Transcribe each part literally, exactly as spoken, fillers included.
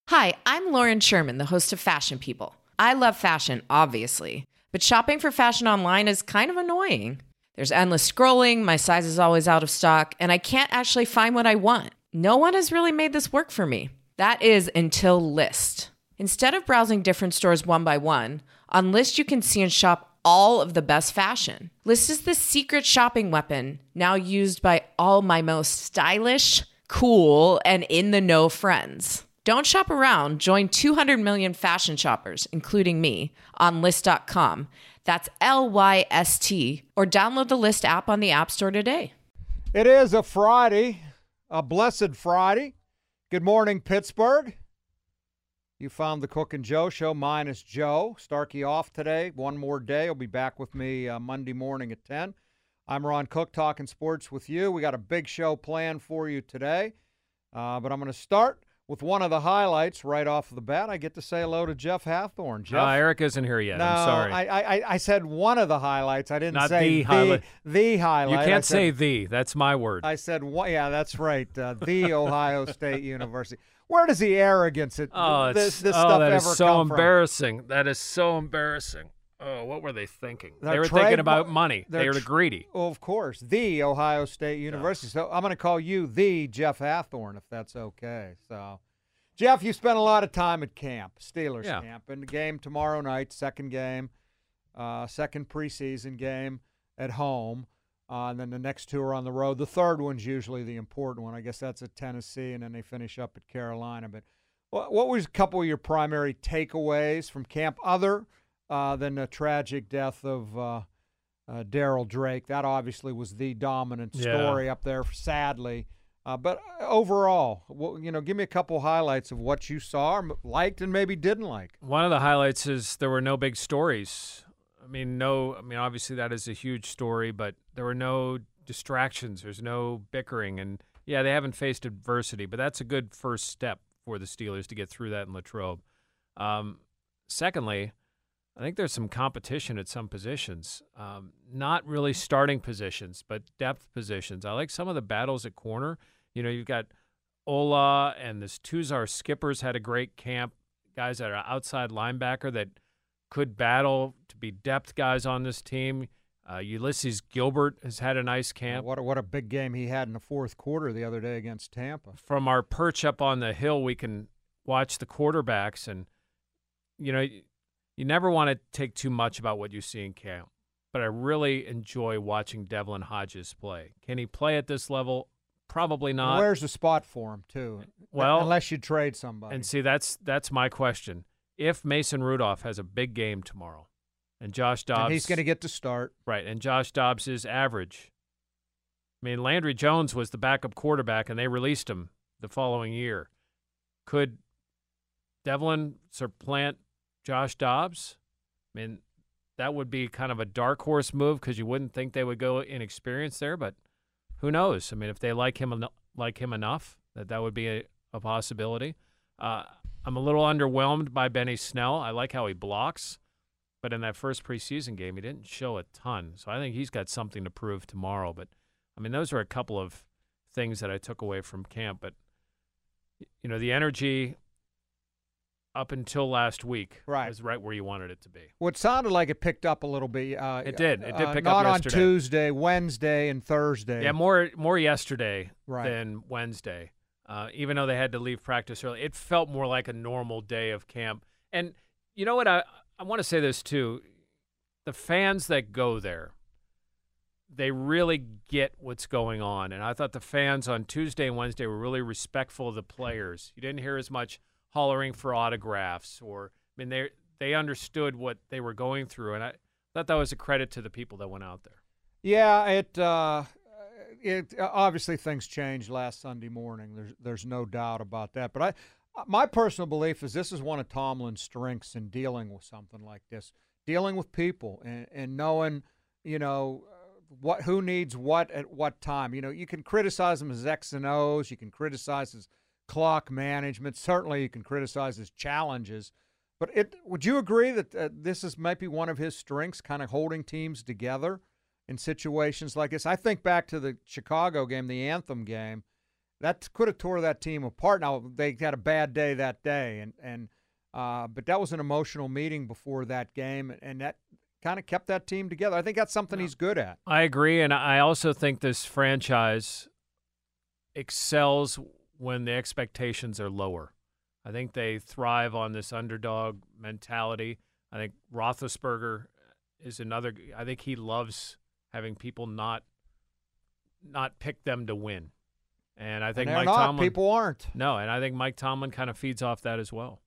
Hi, I'm Lauren Sherman, the host of Fashion People. I love fashion, obviously, but shopping for fashion online is kind of annoying. There's endless scrolling, my size is always out of stock, and I can't actually find what I want. No one has really made this work for me. That is until Lyst. Instead of browsing different stores one by one, on Lyst you can see and shop all of the best fashion. Lyst is the secret shopping weapon, now used by all my most stylish, cool, and in-the-know friends. Don't shop around. Join two hundred million fashion shoppers, including me, on Lyst dot com. That's L Y S T. Or download the Lyst app on the App Store today. It is a Friday, a blessed Friday. Good morning, Pittsburgh. You found the Cook and Joe Show minus Joe. Starkey off today. One more day. He'll be back with me uh, Monday morning at ten. I'm Ron Cook, talking sports with you. We got a big show planned for you today. Uh, but I'm going to start with one of the highlights right off the bat. I get to say hello to Jeff Hathorn. Jeff, uh, Eric isn't here yet. No, I'm sorry. I, I I said one of the highlights. I didn't Not say the the highlight. The highlight. You can't I said, say the. That's my word. I said, one, yeah, that's right. Uh, the Ohio State University. Where does the arrogance at oh, this, this oh, stuff that ever is so come embarrassing. That is so embarrassing. Oh, what were they thinking? They're they were trade- thinking about money. They were tr- greedy. Well, of course, the Ohio State University. Yeah. So I'm going to call you the Jeff Hathorn, if that's okay. So, Jeff, you spent a lot of time at camp, Steelers yeah. camp, and the game tomorrow night, second game, uh, second preseason game at home, uh, and then the next two are on the road. The third one's usually the important one. I guess that's at Tennessee, and then they finish up at Carolina. But what, what was a couple of your primary takeaways from camp, other uh, than the tragic death of uh, uh, Darryl Drake? That obviously was the dominant story yeah. up there, sadly. Uh, but overall, well, you know, give me a couple highlights of what you saw, liked, and maybe didn't like. One of the highlights is there were no big stories. I mean, no. I mean, obviously that is a huge story, but there were no distractions. There's no bickering, and yeah, they haven't faced adversity, but that's a good first step for the Steelers to get through that in Latrobe. Um, secondly, I think there's some competition at some positions. Um, not really starting positions, but depth positions. I like some of the battles at corner. You know, you've got Ola and this Tuzar Skippers had a great camp. Guys that are outside linebacker that could battle to be depth guys on this team. Uh, Ulysses Gilbert has had a nice camp. What a, what a big game he had in the fourth quarter the other day against Tampa. From our perch up on the hill, we can watch the quarterbacks, and, you know, you never want to take too much about what you see in camp, but I really enjoy watching Devlin Hodges play. Can he play at this level? Probably not. And where's the spot for him, too? Well, unless you trade somebody. And see, that's that's my question. If Mason Rudolph has a big game tomorrow, and Josh Dobbs, and he's going to get to start, right? And Josh Dobbs is average. I mean, Landry Jones was the backup quarterback, and they released him the following year. Could Devlin supplant Josh Dobbs? I mean, that would be kind of a dark horse move because you wouldn't think they would go inexperienced there, but who knows? I mean, if they like him en- like him enough, that that would be a, a possibility. Uh, I'm a little underwhelmed by Benny Snell. I like how he blocks, but in that first preseason game, he didn't show a ton. So I think he's got something to prove tomorrow. But, I mean, those are a couple of things that I took away from camp. But, you know, the energy up until last week right. was right where you wanted it to be. Well, it sounded like it picked up a little bit. Uh, it did. It did pick uh, up not yesterday. Not on Tuesday, Wednesday, and Thursday. Yeah, more more yesterday right. than Wednesday. Uh, even though they had to leave practice early, it felt more like a normal day of camp. And you know what? I, I want to say this, too. The fans that go there, they really get what's going on. And I thought the fans on Tuesday and Wednesday were really respectful of the players. You didn't hear as much hollering for autographs, or I mean, they they understood what they were going through, and I thought that was a credit to the people that went out there. Yeah, it uh, it obviously things changed last Sunday morning. There's there's no doubt about that. But I, my personal belief is this is one of Tomlin's strengths in dealing with something like this, dealing with people and, and knowing, you know, what who needs what at what time. You know, you can criticize him as X and O's, you can criticize his clock management. Certainly, you can criticize his challenges. But it, would you agree that uh, this is maybe one of his strengths, kind of holding teams together in situations like this? I think back to the Chicago game, the Anthem game, that could have tore that team apart. Now they had a bad day that day, and and uh, but that was an emotional meeting before that game, and that kind of kept that team together. I think that's something he's good at. I agree, and I also think this franchise excels when the expectations are lower. I think they thrive on this underdog mentality. I think Roethlisberger is another. I think he loves having people not not pick them to win. And I think and Mike not, Tomlin people aren't. No, and I think Mike Tomlin kind of feeds off that as well.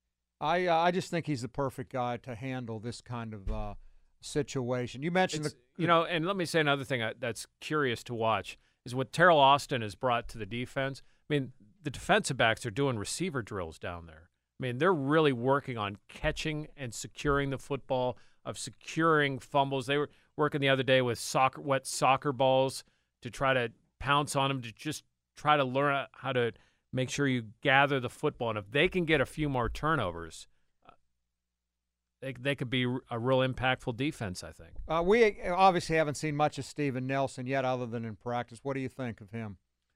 I uh, I just think he's the perfect guy to handle this kind of uh, situation. You mentioned It's, the you know, and let me say another thing that's curious to watch is what Terrell Austin has brought to the defense. I mean, the defensive backs are doing receiver drills down there. I mean, they're really working on catching and securing the football, of securing fumbles. They were working the other day with soccer, wet soccer balls to try to pounce on them, to just try to learn how to make sure you gather the football. And if they can get a few more turnovers, uh, they they could be a real impactful defense, I think. Uh, we obviously haven't seen much of Steven Nelson yet other than in practice. What do you think of him?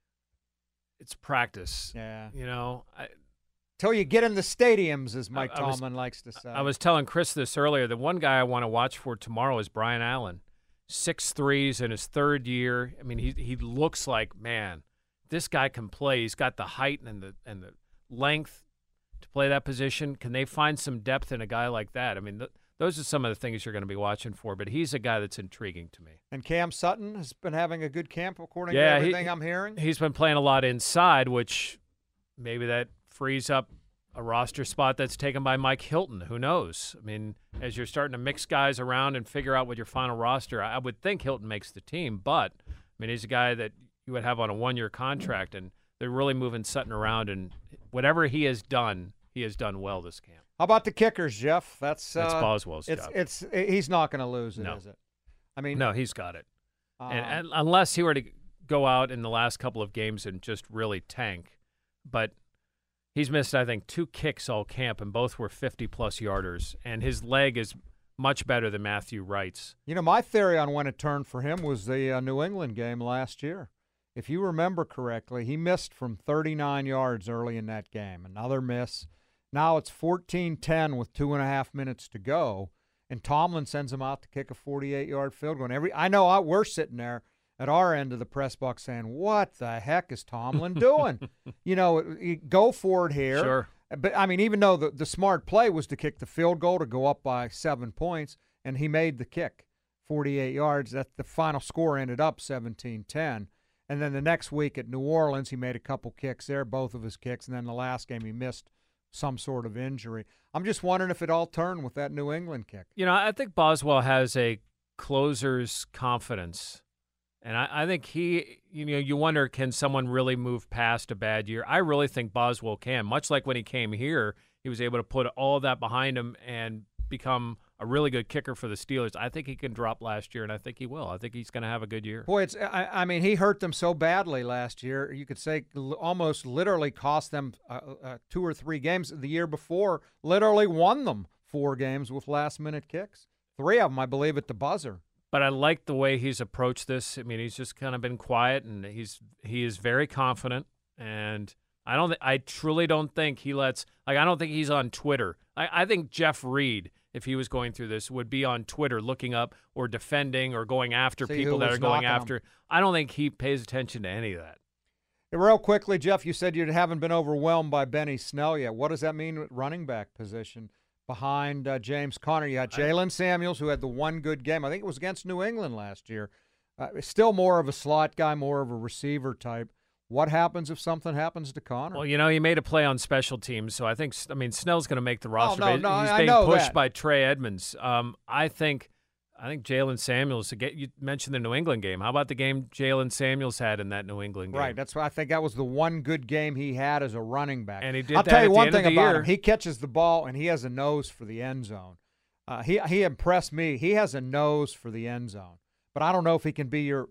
It's practice. Yeah. You know, I, Till you get in the stadiums, as Mike I, I was, Tomlin likes to say. I was telling Chris this earlier. The one guy I want to watch for tomorrow is Brian Allen. Six threes in his third year. I mean, he he looks like, man, this guy can play. He's got the height and the and the length to play that position. Can they find some depth in a guy like that? I mean, th- those are some of the things you're going to be watching for. But he's a guy that's intriguing to me. And Cam Sutton has been having a good camp, according yeah, to everything he, I'm hearing. He's been playing a lot inside, which maybe that frees up a roster spot that's taken by Mike Hilton. Who knows? I mean, as you're starting to mix guys around and figure out what your final roster, I would think Hilton makes the team. But, I mean, he's a guy that you would have on a one-year contract, and they're really moving Sutton around. And whatever he has done, he has done well this camp. How about the kickers, Jeff? That's That's uh, Boswell's it's, job. It's He's not going to lose it, No. is it? I mean, No, he's got it. um, and, and unless he were to go out in the last couple of games and just really tank. But he's missed, I think, two kicks all camp, and both were fifty-plus yarders. And his leg is much better than Matthew Wright's. You know, my theory on when it turned for him was the uh, New England game last year. If you remember correctly, he missed from thirty-nine yards early in that game. Another miss. Now it's fourteen ten with two and a half minutes to go, and Tomlin sends him out to kick a forty-eight-yard field goal. And every I know I, we're sitting there at our end of the press box saying, what the heck is Tomlin doing? you know, you go for it here. Sure. But, I mean, even though the, the smart play was to kick the field goal to go up by seven points, and he made the kick, forty-eight yards, that the final score ended up seventeen ten. And then the next week at New Orleans, he made a couple kicks there, both of his kicks. And then the last game, he missed some sort of injury. I'm just wondering if it all turned with that New England kick. You know, I think Boswell has a closer's confidence. And I, I think he, you know, you wonder, can someone really move past a bad year? I really think Boswell can. Much like when he came here, he was able to put all of that behind him and become a really good kicker for the Steelers. I think he can drop last year, and I think he will. I think he's going to have a good year. Boy, it's I, I mean, he hurt them so badly last year. You could say l- almost literally cost them uh, uh, two or three games. The year before, literally won them four games with last-minute kicks. Three of them, I believe, at the buzzer. But I like the way he's approached this. I mean, he's just kind of been quiet, and he's he is very confident. And I don't, th- I truly don't think he lets. Like, I don't think he's on Twitter. I, I think Jeff Reed, if he was going through this, would be on Twitter looking up or defending or going after See people who that was are going knocking him. after. I don't think he pays attention to any of that. Hey, real quickly, Jeff, you said you haven't been overwhelmed by Benny Snell yet. What does that mean with running back position behind uh, James Conner? You had Jalen Samuels, who had the one good game. I think it was against New England last year. Uh, still more of a slot guy, more of a receiver type. What happens if something happens to Conner? Well, you know, he made a play on special teams, so I think, I mean, Snell's going to make the roster. no, but no, he's I being know pushed that. by Trey Edmonds. Um, I think, I think Jalen Samuels. To get you mentioned the New England game. How about the game Jalen Samuels had in that New England game? Right, that's why I think that was the one good game he had as a running back. And he did I'll that tell at you the one end of thing the about year. him: he catches the ball and he has a nose for the end zone. Uh, he he impressed me. He has a nose for the end zone, but I don't know if he can be your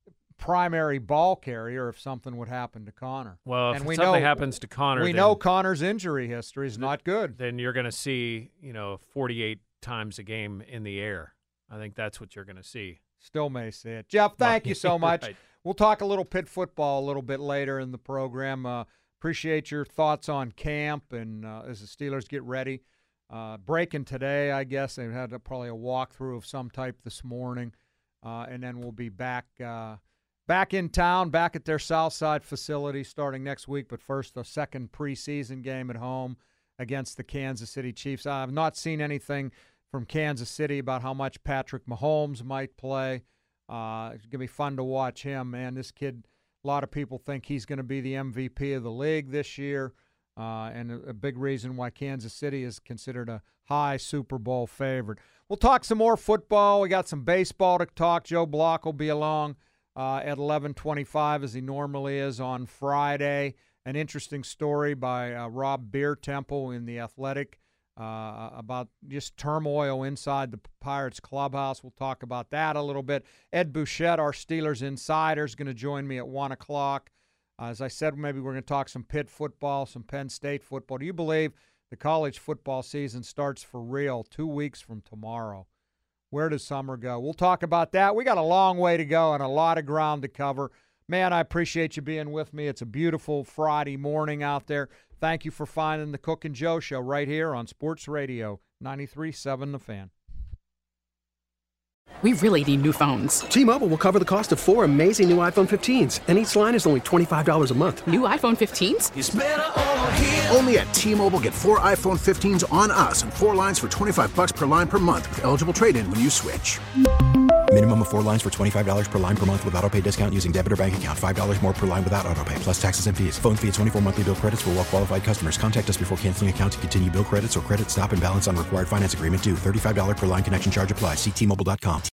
primary ball carrier if something would happen to Conner. Well, if and we something know, happens to Conner, we then, know Conner's injury history is not good. then you're going to see, you know, forty-eight times a game in the air. I think that's what you're going to see. Still may see it. Jeff, thank you so much. Right. we'll talk a little Pitt football a little bit later in the program. Uh, appreciate your thoughts on camp and uh, as the Steelers get ready. Uh, breaking today, I guess. They had a, probably a walkthrough of some type this morning. Uh, and then we'll be back uh, back in town, back at their Southside facility starting next week. But first, the second preseason game at home against the Kansas City Chiefs. I've not seen anything from Kansas City about how much Patrick Mahomes might play. Uh, it's going to be fun to watch him, man. This kid, a lot of people think he's going to be the M V P of the league this year. Uh, and a, a big reason why Kansas City is considered a high Super Bowl favorite. We'll talk some more football. We got some baseball to talk. Joe Block will be along uh, at eleven twenty-five as he normally is on Friday. An interesting story by uh, Rob Beertemple in The Athletic uh, about just turmoil inside the Pirates clubhouse. We'll talk about that a little bit. Ed Bouchette, our Steelers insider, is going to join me at one o'clock. Uh, as I said, maybe we're going to talk some Pitt football, some Penn State football. Do you believe the college football season starts for real two weeks from tomorrow? Where does summer go? We'll talk about that. We got a long way to go and a lot of ground to cover. Man, I appreciate you being with me. It's a beautiful Friday morning out there. Thank you for finding the Cook and Joe Show right here on Sports Radio ninety-three point seven The Fan. We really need new phones. T-Mobile will cover the cost of four amazing new iPhone fifteens, and each line is only twenty-five dollars a month. New iPhone fifteens? It's better over here. Only at T-Mobile, get four iPhone fifteens on us and four lines for twenty-five bucks per line per month with eligible trade-in when you switch. Minimum of four lines for twenty-five dollars per line per month with autopay discount using debit or bank account. five dollars more per line without autopay, plus taxes and fees. Phone fee at twenty-four monthly bill credits for well-qualified customers. Contact us before canceling account to continue bill credits or credit stop and balance on required finance agreement due. thirty-five dollars per line connection charge applies. See T Mobile dot com.